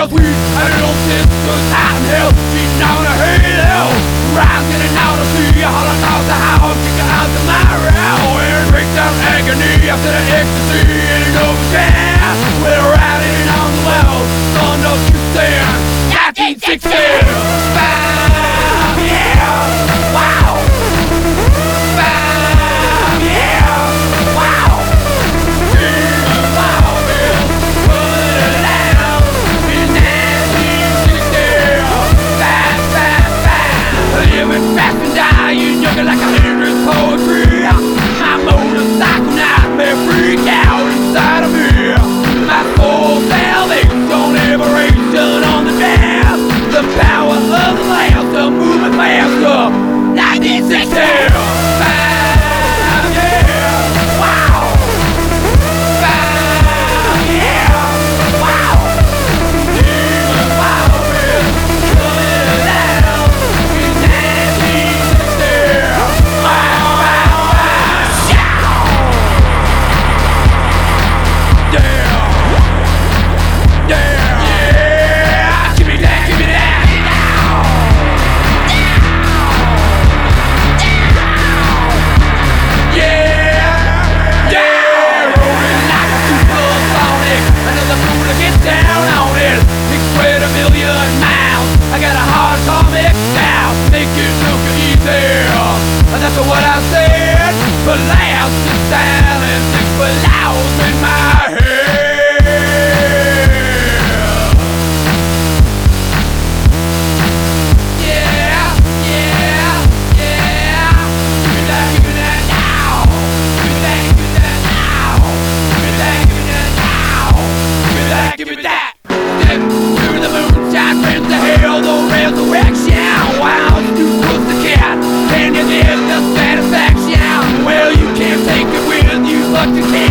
real sweet, and little sister's hot in hell. She's down to hell, rising and out to sea. Holocaust the house, kick her out the marrow, and breaks down agony after the ecstasy. And it's over there, we're riding on the well. Sun up to stand, 1960. Like a lyric poetry, my motorcycle nightmare freak out inside of me. My soul salvation, liberation on the dance. The power of the last, the movement faster. 1960. That's what I said, but loud to silence, it's loud in my head. Yeah, yeah, yeah. Give me that now. Give me that now. Give me that now. Give me that. Step to the moonshine, friends to hell, the resurrection. Wow, you was the cat. Can you get the satisfaction? Well, you can't take it with you, but you can.